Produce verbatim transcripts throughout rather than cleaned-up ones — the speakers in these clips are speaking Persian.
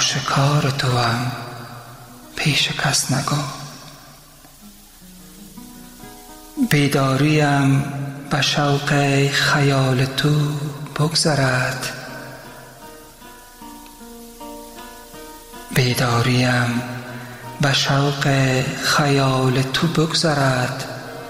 آشکار توام پیش کس نگو. بیداریم به شوق خیال تو بگذرد، بیداریم به شوق خیال تو بگذرد،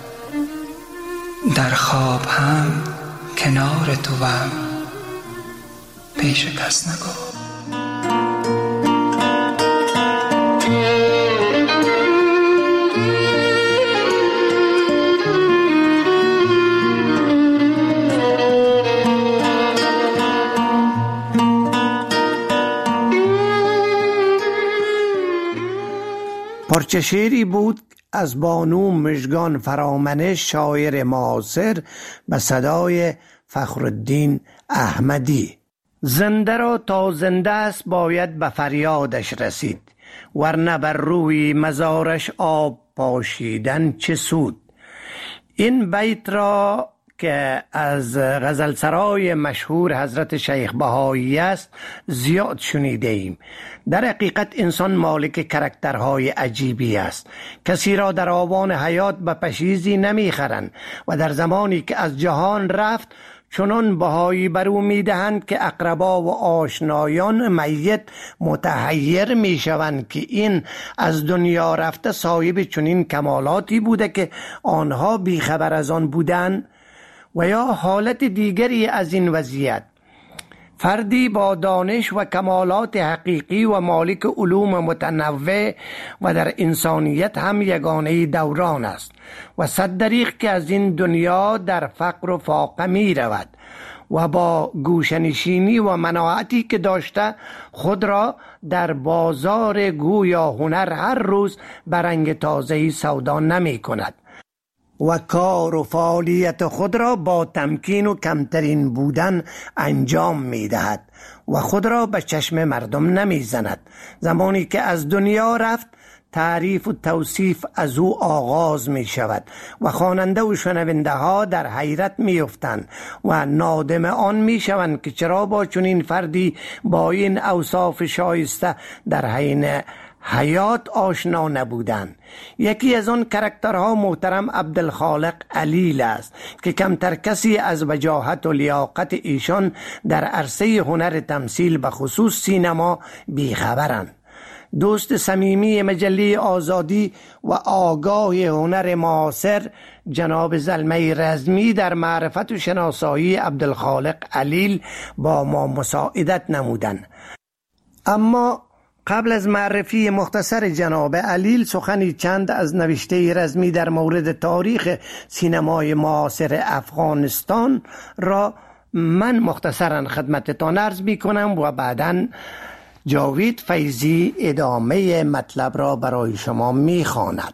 در خواب هم کنار توام پیش کس نگو. پارچه شعری بود از بانو مژگان فرامنش، شاعر معاصر، به صدای فخرالدین احمدی. زنده را تا زنده است باید به فریادش رسید، ورنه بر روی مزارش آب پاشیدن چه سود. این بیت را که از غزلسرای مشهور حضرت شیخ بهایی است زیاد شنیده ایم. در حقیقت انسان مالک کرکترهای عجیبی است. کسی را در آوان حیات به پشیزی نمیخرند و در زمانی که از جهان رفت چنان بهایی بر او میدهند که اقربا و آشنایان میت متحیر میشوند که این از دنیا رفته صاحب چنین کمالاتی بوده که آنها بیخبر از آن بودند. و یا حالت دیگری از این وضعیت، فردی با دانش و کمالات حقیقی و مالک علوم متنوع و در انسانیت هم یگانه دوران است و صد دریغ که از این دنیا در فقر و فاقه می رود و با گوشنشینی و مناعتی که داشته خود را در بازار گویا هنر هر روز برنگ تازه‌ای سودا نمی کند و کار و فعالیت خود را با تمکین و کمترین بودن انجام می دهد و خود را به چشم مردم نمی زند. زمانی که از دنیا رفت تعریف و توصیف از او آغاز می شود و خواننده و شنونده ها در حیرت می افتند و نادم آن می شوند که چرا با چنین فردی با این اوصاف شایسته در حین حیات آشنا نبودند. یکی از آن کرکترها محترم عبدالخالق علیل است که کمتر کسی از وجاهت و لیاقت ایشان در عرصه هنر تمثیل به خصوص سینما بیخبرند. دوست صمیمی مجله آزادی و آگاه هنر معاصر جناب زلمه رزمی در معرفت و شناسایی عبدالخالق علیل با ما مساعدت نمودند. اما قبل از معرفی مختصر جناب علیل سخنی چند از نوشته رزمی در مورد تاریخ سینمای معاصر افغانستان را من مختصرا خدمتتان عرض می کنم و بعداً جاوید فیضی ادامه مطلب را برای شما می خواند.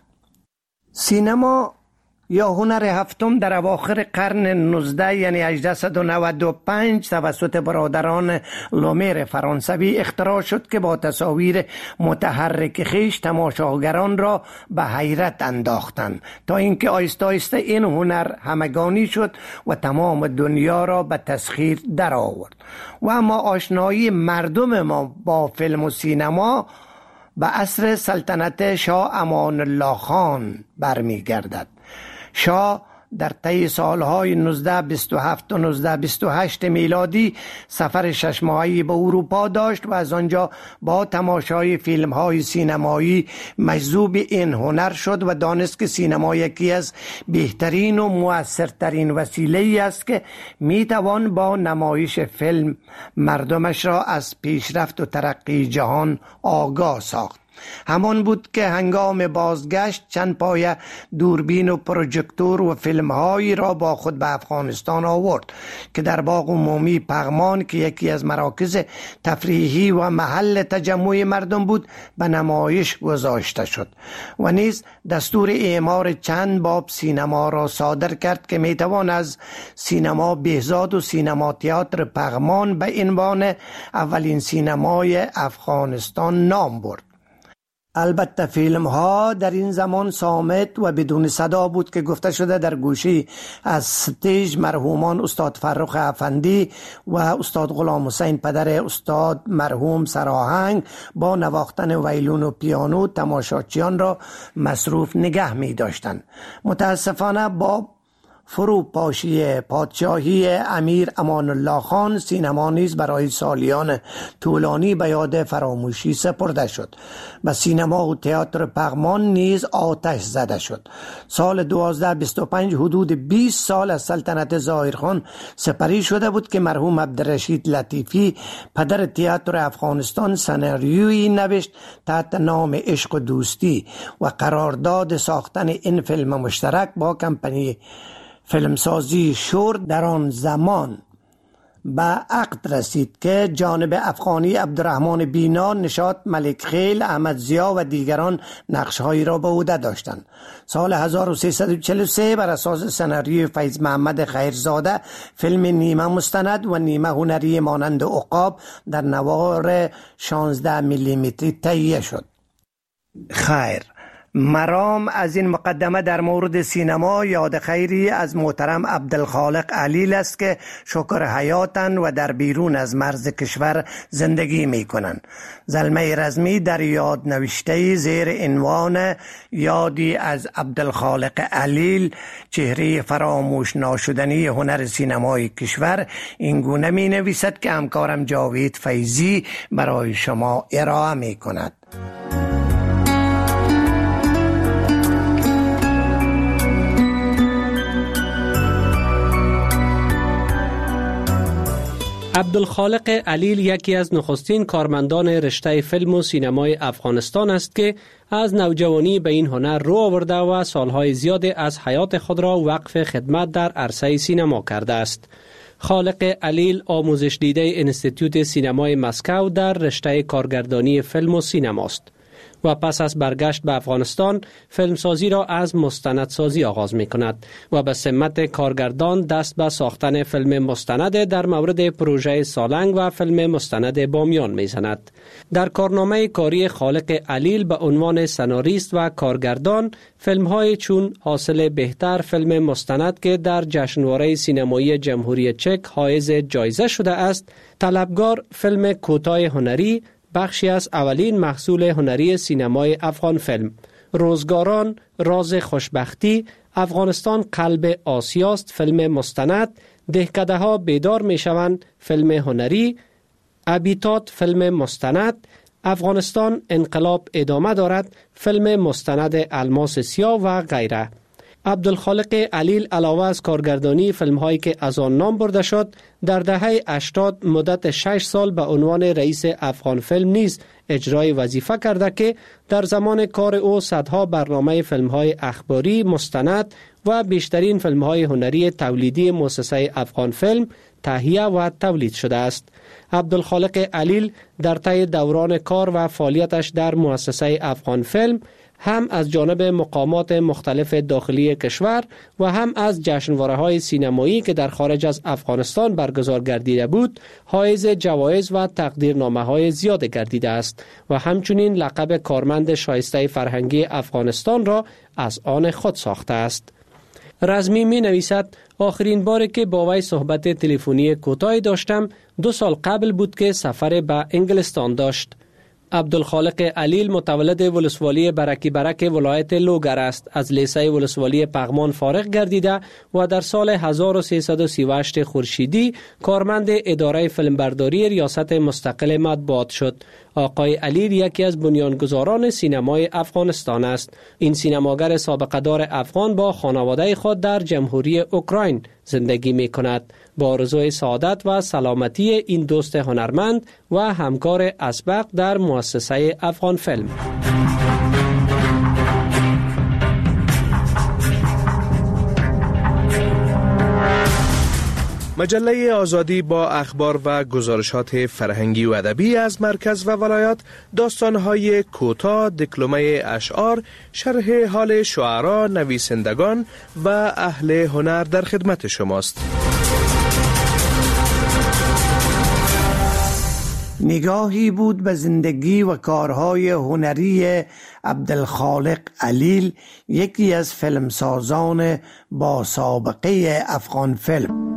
سینما یا هنر هفتم در اواخر قرن نوزده یعنی هجده و نود و پنج توسط برادران لومیر فرانسوی اختراع شد که با تصاویر متحرک خیش تماشاگران را به حیرت انداختند تا اینکه آهسته آهسته این هنر همگانی شد و تمام دنیا را به تسخیر در آورد. و اما آشنایی مردم ما با فیلم و سینما به عصر سلطنت شاه امان الله خان برمی گردد. شاه در طی سالهای نوزده بیست و هفت و نوزده بیست و هشت میلادی سفر شش ماهه‌ای به اروپا داشت و از آنجا با تماشای فیلم‌های سینمایی مجذوب این هنر شد و دانست که سینما یکی از بهترین و مؤثرترین وسیله‌ای است که میتوان با نمایش فیلم مردمش را از پیشرفت و ترقی جهان آگاه ساخت. همان بود که هنگام بازگشت چند پایه دوربین و پروژکتور و فیلم‌هایی را با خود به افغانستان آورد که در باغ عمومی پغمان که یکی از مراکز تفریحی و محل تجمع مردم بود به نمایش گذاشته شد و نیز دستور اعمار چند باب سینما را صادر کرد که میتوان از سینما بهزاد و سینما تئاتر پغمان به عنوان اولین سینمای افغانستان نام برد. البته فیلم ها در این زمان صامت و بدون صدا بود که گفته شده در گوشی از ستیج مرحومان استاد فرخ افندی و استاد غلام حسین پدر استاد مرحوم سراهنگ با نواختن ویلون و پیانو تماشاچیان را مصروف نگه می داشتند. متاسفانه با فروپاشی پادشاهی امیر امان الله خان سینما نیز برای سالیان طولانی به یاد فراموشی سپرده شد. به سینما و تئاتر پغمان نیز آتش زده شد. سال دو هزار و بیست و پنج حدود بیست سال از سلطنت ظاهرخان سپری شده بود که مرحوم عبدالرشید لطیفی پدر تئاتر افغانستان سناریویی نوشت تحت نام عشق و دوستی و قرارداد ساختن این فیلم مشترک با کمپانی فیلمسازی شور در آن زمان به عقد رسید که جانب افغانی عبدالرحمن بینا، نشاط ملک خیل، احمد ضیا و دیگران نقشهایی را به عهده داشتند. سال هزار و سیصد و چهل و سه بر اساس سناریوی فیض محمد خیرزاده فیلم نیمه مستند و نیمه هنری مانند عقاب در نوار شانزده میلیمتری تهیه شد. خیر، مرام از این مقدمه در مورد سینما یاد خیری از محترم عبدالخالق علیل است که شکر حیاتن و در بیرون از مرز کشور زندگی می کنند. زلمه رزمی در یاد نوشته زیر عنوان یادی از عبدالخالق علیل، چهره فراموش ناشدنی هنر سینمای کشور، این گونه می نویسد که همکارم جاوید فیضی برای شما ارائه می کند. عبدالخالق علیل یکی از نخستین کارمندان رشته فیلم و سینمای افغانستان است که از نوجوانی به این هنر رو آورده و سالهای زیادی از حیات خود را وقف خدمت در عرصه سینما کرده است. خالق علیل آموزش دیده انستیتوت سینمای مسکو در رشته کارگردانی فیلم و سینماست و پس از برگشت به افغانستان فیلمسازی را از مستندسازی آغاز می کند و به سمت کارگردان دست به ساختن فیلم مستند در مورد پروژه سالنگ و فیلم مستند بامیان می زند. در کارنامه کاری خالق علیل به عنوان سناریست و کارگردان فیلم های چون حاصل بهتر فیلم مستند که در جشنواره سینمایی جمهوری چک حائز جایزه شده است، طلبگار فیلم کوتاه هنری بخشی از اولین محصول هنری سینمای افغان فیلم، روزگاران، راز خوشبختی، افغانستان قلب آسیاست فیلم مستند، دهکده ها بیدار می شوند فیلم هنری، ابیتات فیلم مستند، افغانستان انقلاب ادامه دارد فیلم مستند الماس سیاه و غیره. عبدالخالق علیل علاوه از کارگردانی فیلم هایی که از آن نام برده شد، در دهه هشتاد مدت شش سال به عنوان رئیس افغان فیلم نیز اجرای وظیفه کرده که در زمان کار او صدها برنامه فیلم های اخباری، مستند و بیشترین فیلم های هنری تولیدی مؤسسه افغان فیلم تهیه و تولید شده است. عبدالخالق علیل در طی دوران کار و فعالیتش در مؤسسه افغان فیلم هم از جانب مقامات مختلف داخلی کشور و هم از جشنواره‌های سینمایی که در خارج از افغانستان برگزار گردیده بود، حائز جوایز و تقدیرنامه‌های زیاد گردیده است و همچنین لقب کارمند شایسته فرهنگی افغانستان را از آن خود ساخته است. رزمی می نویسد آخرین باری که با وی صحبت تلفنی کوتاهی داشتم دو سال قبل بود که سفر به انگلستان داشت. عبدالخالق علیل متولد ولسوالی برکی برک ولایت لوگر است. از لیسه ولسوالی پغمان فارغ گردیده و در سال هزار و سیصد و سی و هشت خورشیدی کارمند اداره فیلمبرداری ریاست مستقل مطبوعات شد. آقای علیل یکی از بنیانگذاران سینمای افغانستان است. این سینماگر سابقه دار افغان با خانواده خود در جمهوری اوکراین زندگی می کند. با آرزوی سعادت و سلامتی این دوست هنرمند و همکار اسبق در مؤسسه افغان فیلم. مجله آزادی با اخبار و گزارشات فرهنگی و ادبی از مرکز و ولایات، داستان‌های کوتاه، دکلمه اشعار، شرح حال شعرا، نویسندگان و اهل هنر در خدمت شماست. نگاهی بود به زندگی و کارهای هنری عبدالخالق علیل، یکی از فیلمسازان با سابقه افغان فیلم.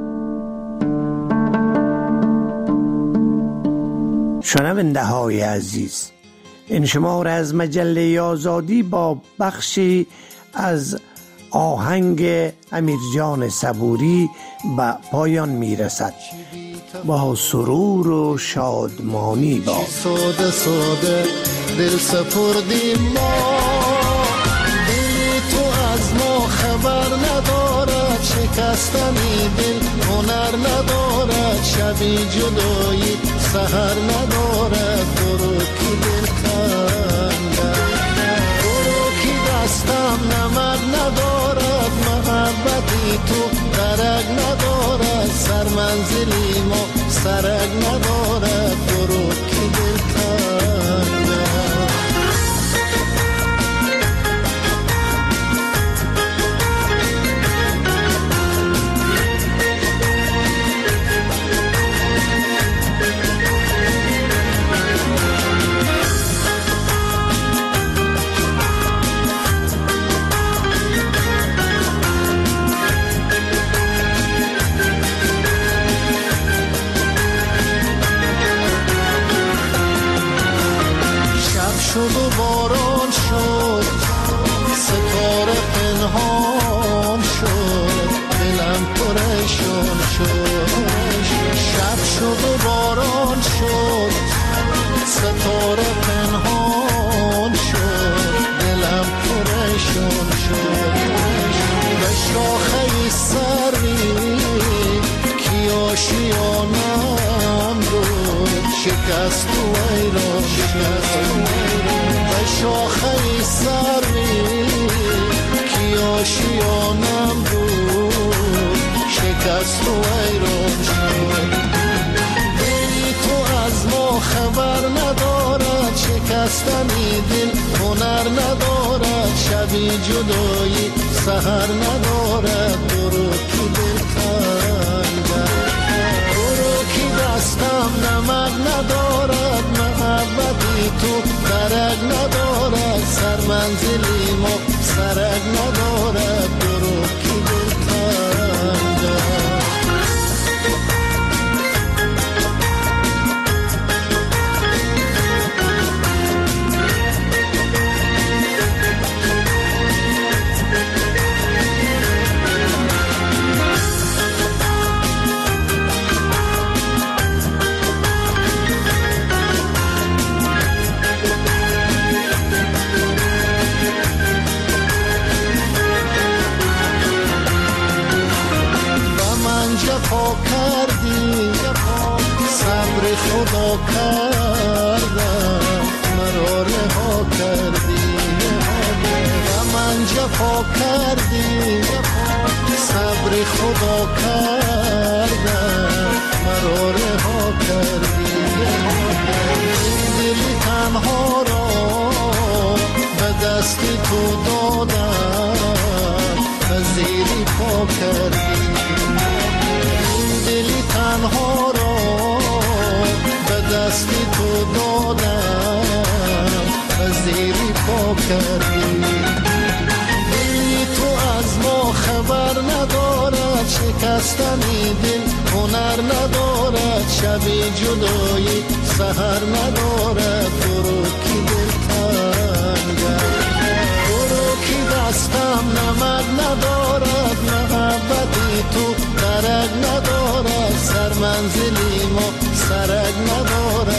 شنونده های عزیز، این شماره از مجله آزادی با بخشی از آهنگ امیرجان صبوری به پایان می رسد. با سرور و شادمانی با ساده ساده دل سپردیم ما، دل تو از ما خبر ندارد، شکستنی دل هنر ندارد، شبی جدایی سحر ندارد، برو کی دل کندد، برو کی دستم نمد ندارد، محبتی تو درک ندارد، سر منزلی ما سرک ندارد، برو کی دل کندد. شد و باران شد، ستاره پنهان شد، دلم پریشان شد. شب شد و باران شد، ستاره پنهان شد، دلم پریشان شد. به شاخه سری کی آشیانم بود، شکست و ایران شد. به شاخه سری کی آشیانم بود، شکست و ایران شد. دلی تو از ما خبر ندارد، شکستنی دل هنر ندارد، شبی جدایی سحر ندارد، برو کی دل کندد، برو کی دستم نمد ندارد، محبتی تو درک ندارد، سر منزلی ما سرک ندارد، برو کی دل کندد. جفا کردی صبر خدا کردم، مرا رها کردی و من جفا کردی صبر خدا کردم، مرا رها کردی. دل تنها را به دست تو دادم، به زیری پا کردی. دلی تنها را به دست تو دادم، به زیری پا کردی. دلی تو از ما خبر ندارد، شکستنی دل هنر ندارد، شبی جدایی سحر ندارد، برو کی دل کندد، برو کی دستم نمد ندارد، محبتی تو درک ندارد، سر منزلی ما سرک ندارد،